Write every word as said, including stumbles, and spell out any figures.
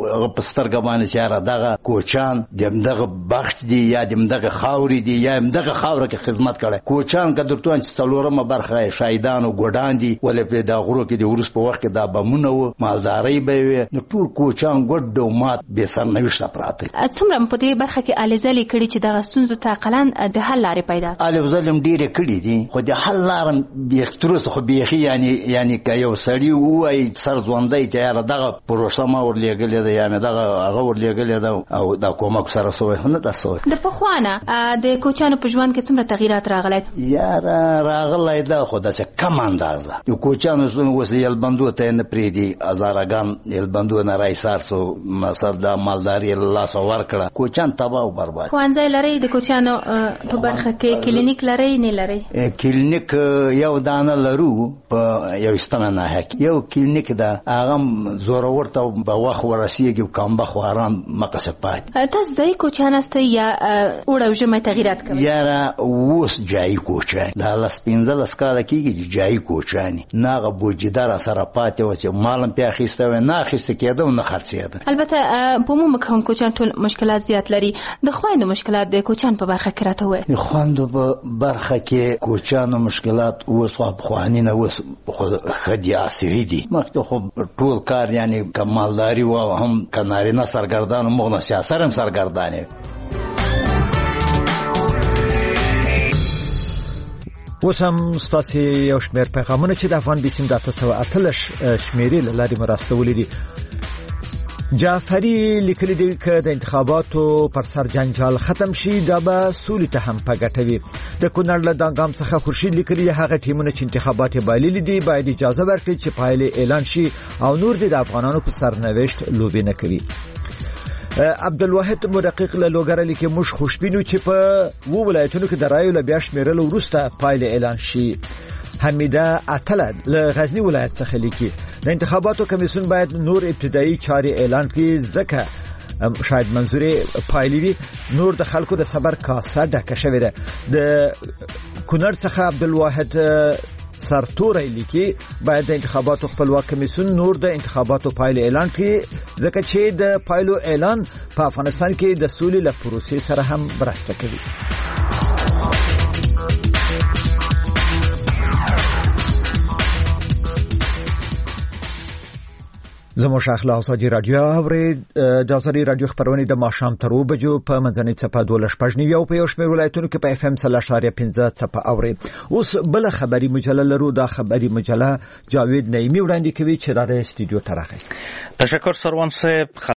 په سترګه باندې چې یاره دغه کوچان دغه بخت دي یا دغه خاورې دي یا دغه خاوره کې خدمت کړی. کوچان که درته وایم چې څلورمه برخه شهیدان او ګوډان دي، ولې په دا غرو کې د وروس په وخت کې دا بمونه وو، مالدارۍ به وي، نو ټول کوچان ګوډ او مات بې سرنوشته پراته. څومره په دې برخه کې الزلې کړي چې دغه ستونزو ته عقلاً د حل لارې پیدا کړي؟ الزلې ډېرې کړي دي، خو د حل لاره بیخي تر اوسه خو بیخي یعنې یعنې که یو سړي ووایي سر ژوندی چې یاره دغه پروسه ما ورلېږلې ده، یعنې دغه هغه ورلېږلې ده او دا کومک سره سوی نه ده سوی. د پخوا نه د کوچانو په ژوند کې څومره تغییرات راغلی؟ یاره راغلی ده، خو داسې کم اندازه. د کوچانو اوس یلبندو ته یې نه پرېږدي، هزارهګان یلبندو نه راایسار سو، مثلا دا مالداري یې له لاسه ورکړه، کوچان تباه او برباد. ښوونځی لرئ د کوچانو په برخه کې؟ کلینیک لرئ نه لرئ؟ کلینیک یو دانه لرو په یوستانه ناحیه کې، یو کلینیک ده، هغه زورور ته به وخت ورسېږي، کمبخت و آرام مقصد پاتې. تاسو ځایي کوچان هستئ یا اوړه او ژمی تغییرات کوئ؟ یاره اوس جایي کوچان، دا لس پنځلس کاله کېږي چې جایي کوچاني، نه هغه بوجیده را سره پاتې وه چې مال هم پې اخیسته وی، نه اخیسته کېده او نه خرڅېده. البته په عموم که هم کوچان ټول مشکلات زیات لري، د خویندو مشکلات د کوچان په برخه کې راته ووایئ. د خویندو په برخه کې کوچانو مشکلات اوس خو پخواني نه اوس خو ښه دي، عصري دي. مخکې خو ټول کار یعنې که مالداري وه او هم که نارینه سرګردان و، موږ نه سیاست هم سرګردان یې. اوس هم ستاسې یو شمېر پیغامونه چې د افغان بیسیم د اته سوه اتلس شمېرې له لارې مو راستولي دي. جعفری لیکلی دی که د انتخاباتو پر سر جنجال ختم شي دا به سولې ته هم په ګټه وي. د کونړ له دانګام څخه خورشید لیکلی دی هغه ټیمونه چې انتخابات یې بایللي دي باید اجازه ورکړي چې پایلې اعلان شي او نور دې د افغانانو په سرنوشت لوبې نه کوي. عبدالواحد مرقق له لوګره لیکي موږ خوشبینو چې په وو ولایتونو کې د رایو له بیا شمیرلو وروسته پایلې اعلان شي. حمیده اتله له غزنی ولایت څخه لیکي د انتخاباتو کمیسیون باید نور ابتدایي چارې اعلان کړي ځکه شاید منظورې پایلې وي، نور د خلکو د صبر کاسه ډکه شوې ده. د کونړ څخه عبدالواحد سرتوری لیکي باید د انتخاباتو خپلواک کمیسیون نور د انتخاباتو پایلې اعلان کړي ځکه چې د پایلو اعلان په افغانستان کې د سولې له پروسې سره هم مرسته کوي. زموږ اخلاق ازادي رادیو اوري د ازادي رادیو خبرونه د ماښام تر اوو بجو په منځنۍ څپه دولس شپږ نیو په یو شمېر ولایتونو کې په اف ام صلی الله علیه پنځه څپه اوري. اوس بل خبري مجله لرو، دا خبري مجله جاوید نعیمی وړاندې کوي چې را د استودیو ته راغی. تشکر سروان صاحب.